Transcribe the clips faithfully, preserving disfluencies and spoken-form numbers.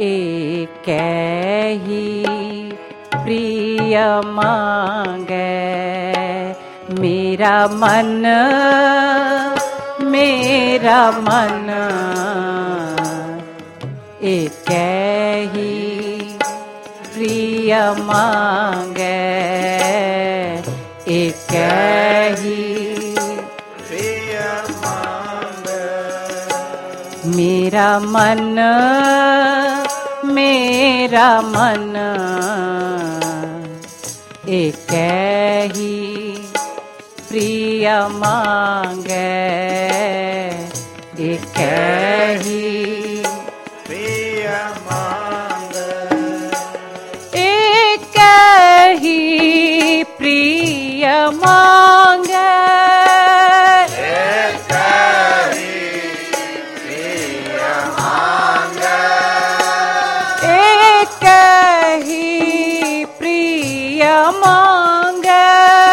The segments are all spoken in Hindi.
एक ही प्रिय मांगे मेरा मन, मेरा मन। एक ही प्रिय मांगे, एक ही प्रिय मांगे मेरा मन, मेरा मन। एक ही प्रिय मांगे, एक ही प्रिय मांगे एक ही प्रिय मांगे, एक ही प्रिय मांगे एक ही प्रिय मांगे।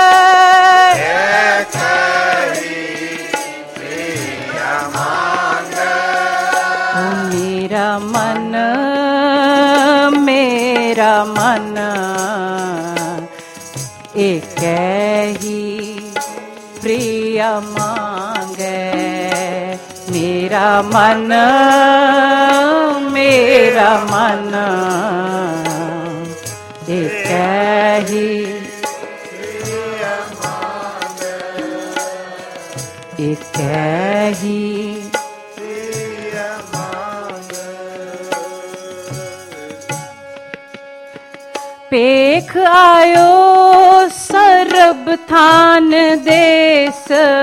एक ही प्रिय मांगे मेरा मन, मेरा मन। एक ही प्रिय मांगे मेरा मन, मेरा मन। एक ही प्रिय मांगे एक ही प्रिय मांगे पेख आयो सरब थान देश,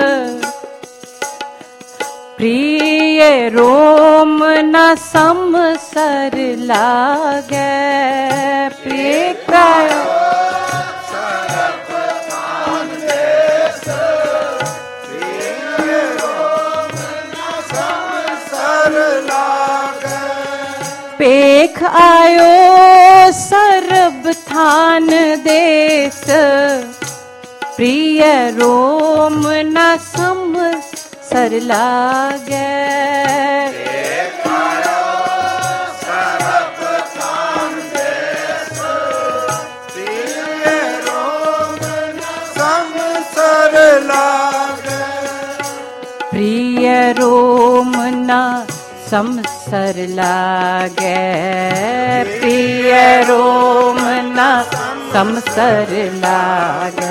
प्रिय रोम न समसर लागे। पेख आयो सरब थान देश, प्रिय रोम न समसर लागे। पेख आयो सरब थान देश, प्रिय रोम न समसर लागे। एक आयो सरब थान देश, प्रिय रोम न समसर लागे। प्रिय रोम न समसर लागे, प्रिय रोम न समसर लागे।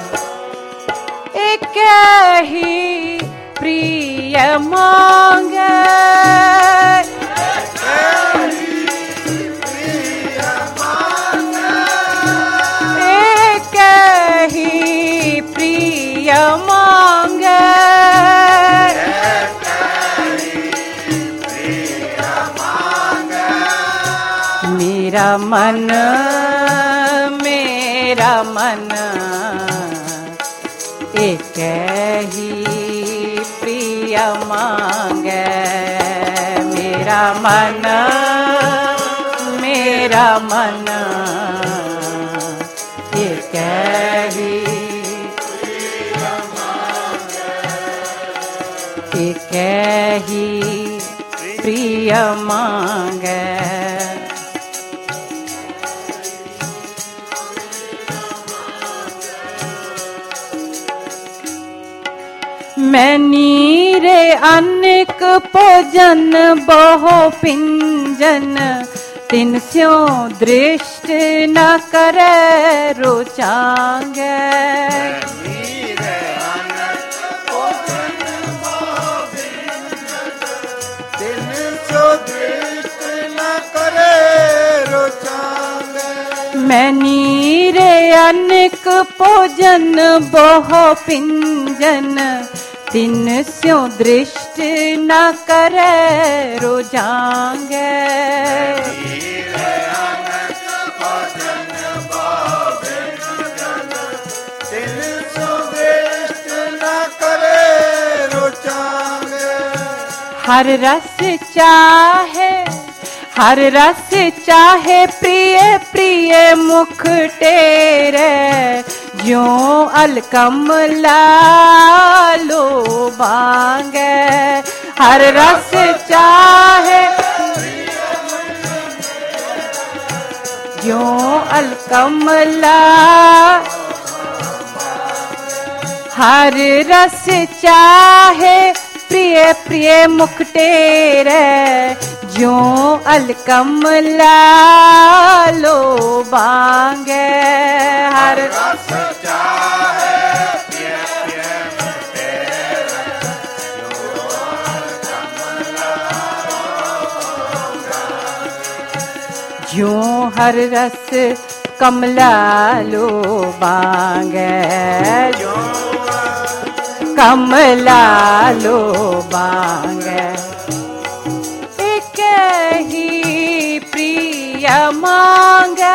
एक ही प्रिय मांगे, प्रिय मांगे एक ही प्रिय मांगे। मेरा मन, मेरा मन। एक ही प्रिय मांगे मेरा मन, मेरा मन। एक ही एक ही प्रिय मांगे। मैं नीरे अनेक भोजन बहु पिंजन, तिन स्यों दृष्ट न करे रुचांगे। नीरे अनंत भोजन मोहिंजन, तिन सो दृष्ट न करे रुचांगे। मैं नीरे अनेक भोजन बहु पिंजन, तिन स्यों दृष्ट न करे रुजांगे। नीरे अनंत भोजन मोहिंजन, तिन सो दृष्ट न करे रुचांगे। हर रस चाहे, हर रस चाहे प्रिय प्रिय मुख तेरे, ज्यों अलकमला लो बांगे। हर रस चाहे अलकमला हर रस चाहे प्रिय प्रिय मुखटेरे ज्यों अलकमला लोबांगे हर रस चाहे प्रिय प्रिय मुखटेरे ज्यों अलकमला लोबांगे ज्यों हर रस कमला लोबांगे कमला लोबांगे एक ही प्रिय मांगे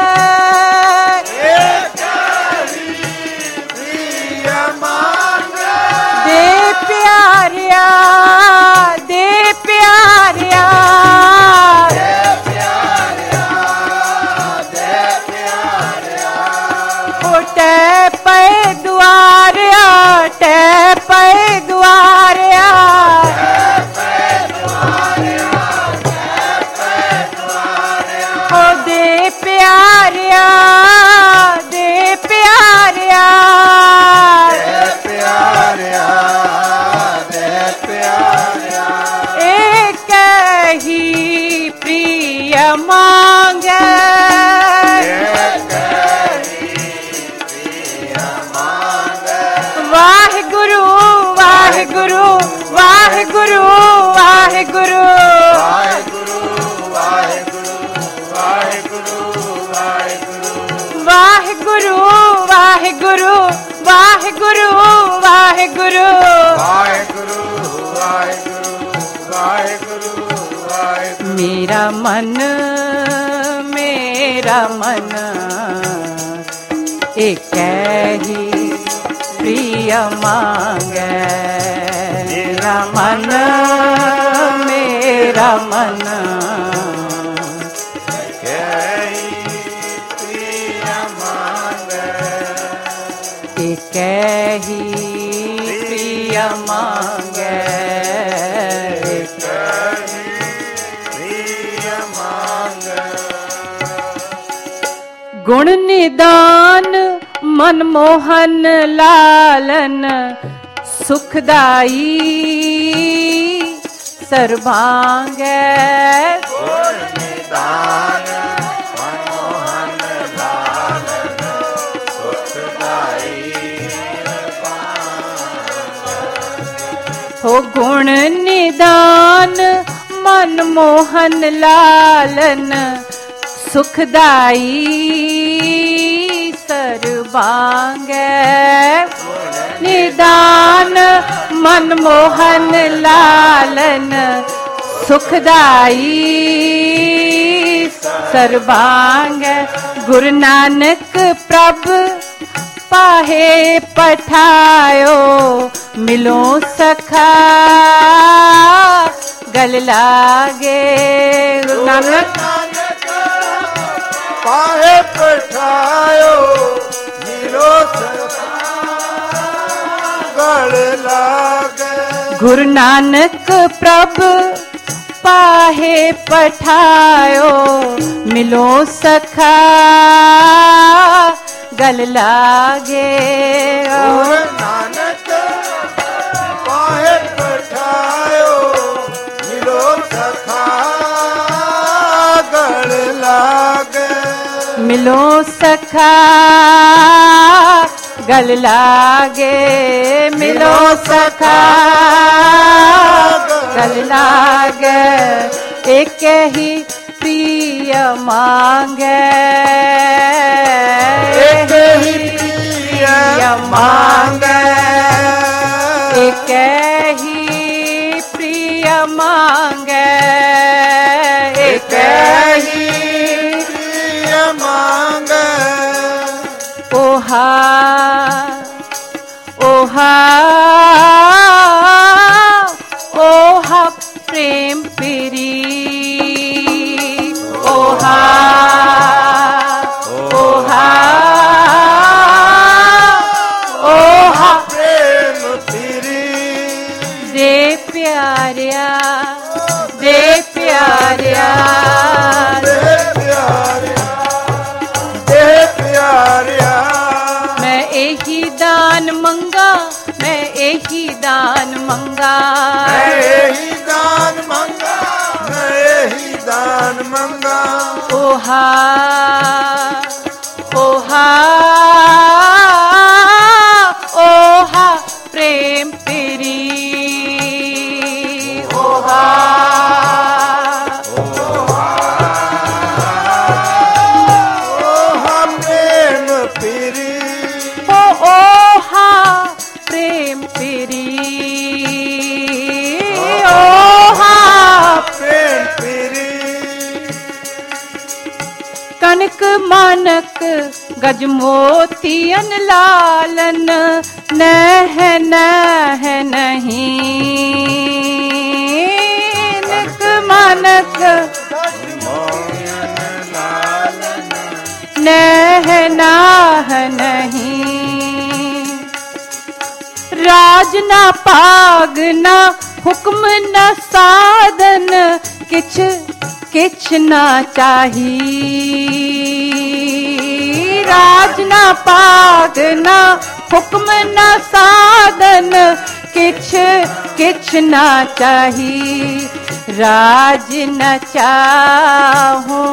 एक ही प्रिय मांगे दे प्यारिया दे प्यारिया दे प्यारिया दे प्यारिया ओटे पे द्वारिया टे पे द्वारिया ओ दे प्यारिया दे प्यारिया दे प्यारिया दे प्यारिया एक ही प्रिय मांगे एक ही प्रिय मांगे वाहिगुरु वाहिगुरु वाहिगुरु वाहिगुरु वाहिगुरु वाहिगुरु वाहिगुरु वाहिगुरु वाहिगुरु वाहिगुरु वाहिगुरु वाहिगुरु वाहिगुरु वाहिगुरु वाहिगुरु वाहिगुरु मेरा मन मेरा मन एक ही प्रिय मांगे मेरा मन मेरा मन प्रिय मांगे एक ही प्रिय मांगे प्रिय मांगे गुण निदान मनमोहन लालन सुखदाई सर्वांगे गुण निदान मनोहन लालन सुखदाई हो गुण निदान मनमोहन लालन सुखदाई सर्वांगे निदान मनमोहन लालन सुखदाई सर्वांग गुरु नानक प्रभ पाहे पठायो मिलो सखा गल लागे गुरु नानक पाहे पठायो मिलो गल लागे गुरु नानक प्रभ पाहे पठायो मिलो सखा गल लागे गुरु नानक पाहे पठायो मिलो सखा गल लागे मिलो सखा गल लागे मिलो सखा गल लागे एक ही प्रिय मांगे एक ही प्रिय मांगे एक ही प्रिय मांगे एक ही प्रिय मांगे ओहा ओहा ओहा प्रेम पीरी ओहा ओहा ओहा प्रेम फिरी दे प्यारिया दे प्यारिया दे प्यारिया दे गज मोतियन लालन नह नह नहीं निक मानक नह नाह नहीं राज ना पाग ना हुक्म न साधन किछ किछ ना चाही राज ना पाग ना हुक्म न साधन किछ किछ ना चाही राज न चाहो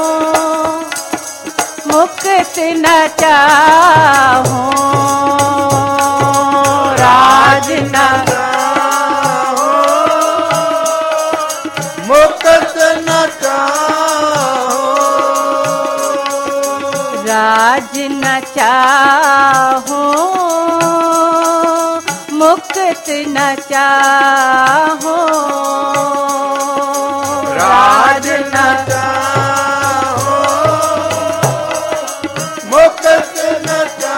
मुक्त न चाहो राज न मुक्त न चाहो राज न चाहो मुक्त न चाहो राज न चाहो मुक्त न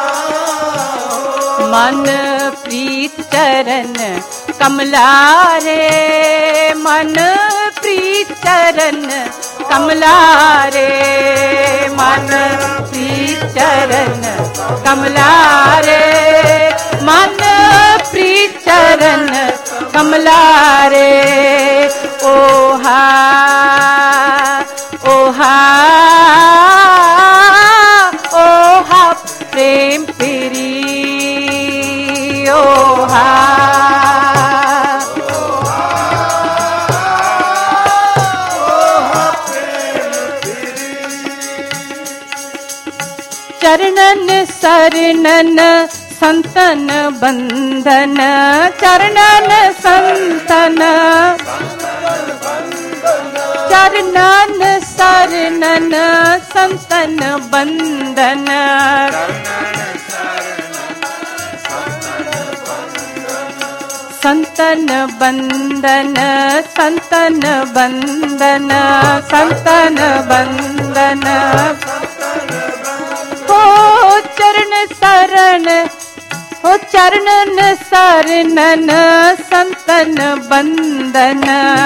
चाहो मन प्रीत चरण कमला रे मन प्रीत चरण कमला रे मन प्रीत चरण कमला रे मन प्रीत चरण कमला रे ओहा ओहा ओहा प्रेम प्री ओहा चरणन शरणन संतन बंधन चरणन संतन चरणन शरणन संतन बंधन संतन बंधन संतन बंधन संतन बंधन हो चरण शरण हो चरणन शरणन संतन बंधन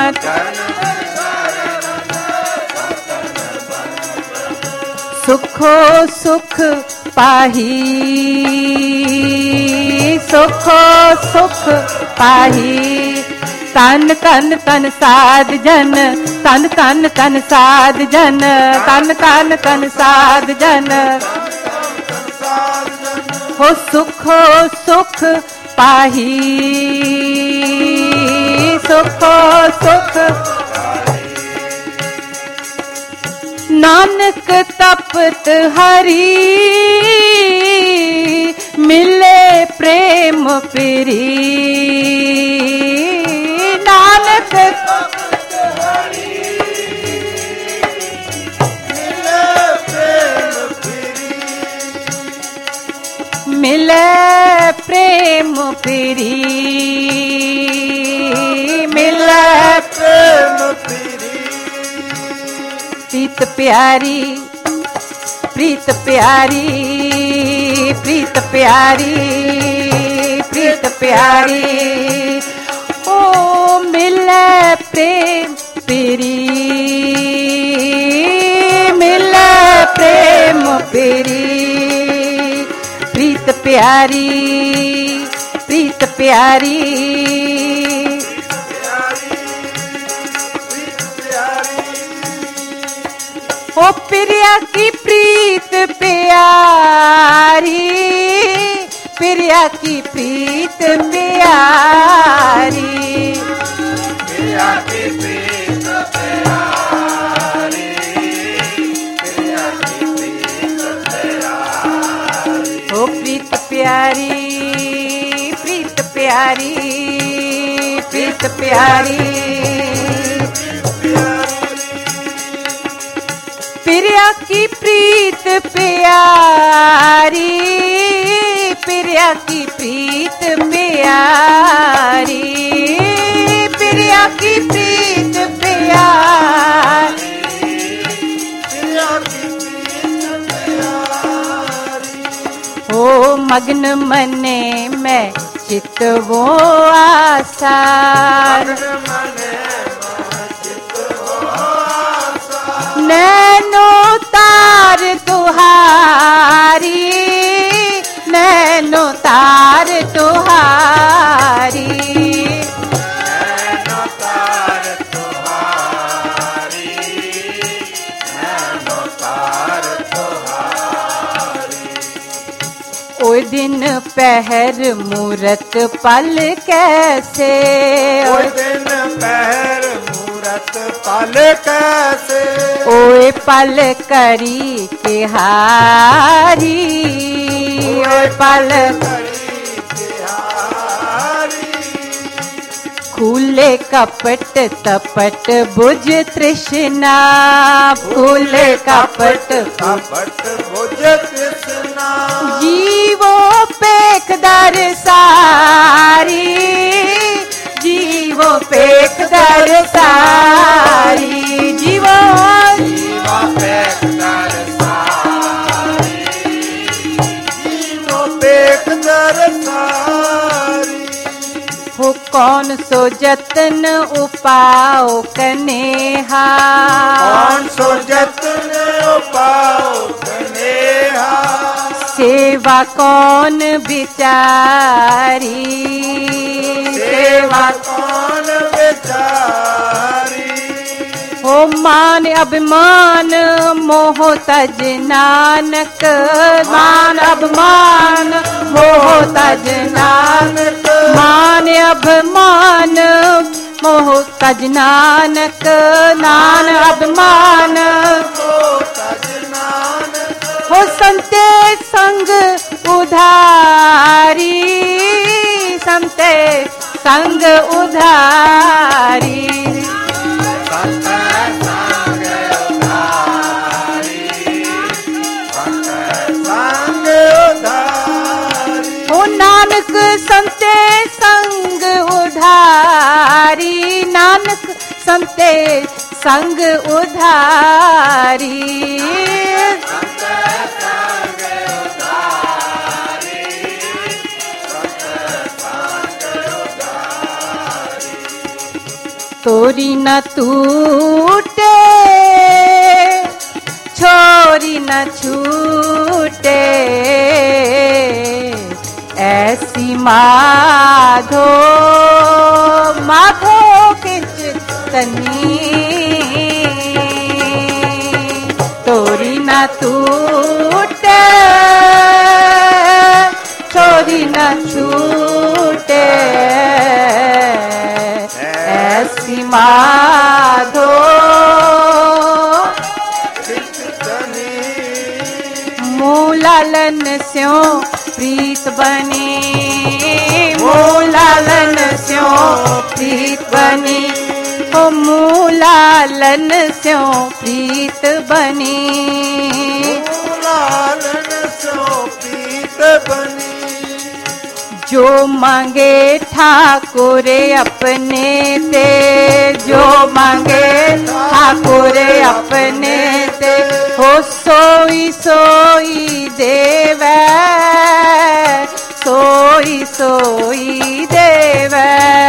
सुखो सुख पाही सुखो सुख पाही तन तन तन साध जन तन तन तन साध जन तन तन तन साध जन हो सुखो सुख पाही सुखो सुख नानक तपत हरि मिले प्रेम प्री नानक तपत हरि मिले प्रेम प्री मिले प्रेम प्री मिले प्रेम प्री प्रीत प्यारी प्रीत प्यारी प्रीत प्यारी प्रीत प्यारी ओ मिले प्रेम प्री मिले प्रेम प्री प्रीत प्यारी प्रीत प्यारी ओ प्रिया की प्रीत प्यारी प्रिया की प्रीत प्यारी प्रिया की प्रीत प्यारी प्रिया की प्रीत प्यारी ओ प्रीत प्यारी प्रीत प्यारी प्रीत प्यारी प्रिया की प्रीत प्यारी प्रिया की प्रीत प्यारी प्रिया की प्रीत प्यारी प्रिया की प्रीत प्यारी मग्न मने में चित वो आशा, मग्न मने में चित वो आशा। नैनो तार तुहारी, नैनो तार तुहारी, नैनो तार तुहारी, नैनो तार तुहारी। ओ दिन पहर मूरत पल कैसे, ओ दिन पहर मूरत पल कैसे, ओए पल करी के हारी, ओए पल करी तिहारी। खुले कपट तपट बुझ तृष्णा, खुले कपट कपट बुझ तृष्णा, जीवो पेख दर सारी, जीवो पेख दर सारी, जीवो जीवा पेख दर सारी, जीवो पेख दर सारी। हो कौन सो जतन उपाओ कनेहा, कौन सो जतन उपाओ कनेहा, सेवा कौन बिचारी, सेवा कौन बेचारी। हो मान अभिमान मोह तज नानक, मान अभिमान मोह तज नानक, मान अभिमान मोह तज नानक, नान अभिमान हो संते संग उधारी, संते संग उधारी, संत संग उधारी, संत संग उधारी। हो नानक संते संग उधारी, नानक संते संग उधारी, संत संग उधारी, संत संग उधारी। तोरी न टूटे छोरी न छूटे, ऐसी माधो माधो किंचतनी, तोरी न टूटे छोरी न छूटे, ऐसी माधो मूलालन स्यों प्रीत बनी, मूलालन स्यों प्रीत बनी, ओ मूलालन स्यों प्रीत बनी, मूलालन स्यों प्रीत बनी। जो मांगे ठाकुर अपने ते, जो मांगे ठाकुर अपने ते, हो सोई सोई देवै, सोई सोई देवै,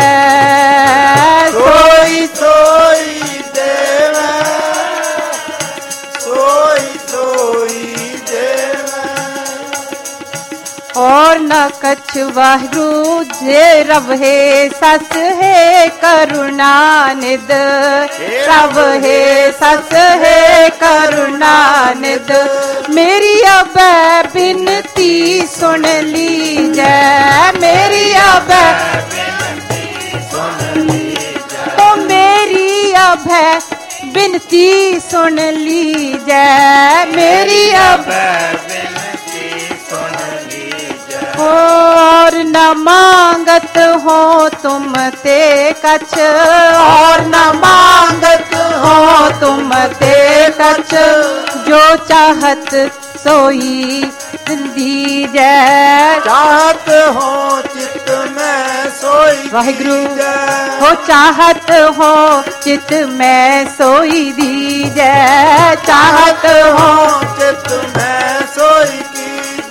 सोई सोई देवै, सोई सोई देवै। और न कछ वाहरु जे रव है सस है करुणा निद, रव है सस है करुणा निद, मेरी अब बिनती सुन लीजै, मेरी अब ओ मेरी अब बिनती सुन लीजै, मेरी अब और न मांगत हो तुम ते कछ, और न मांगत हो तुम ते कछ, जो चाहत सोई दीजै, चाहत हो चित में सोई वाहिगुरु दीजै, हो चाहत हो चित में सोई दीजै, चाहत हो चित में सोई दीजै।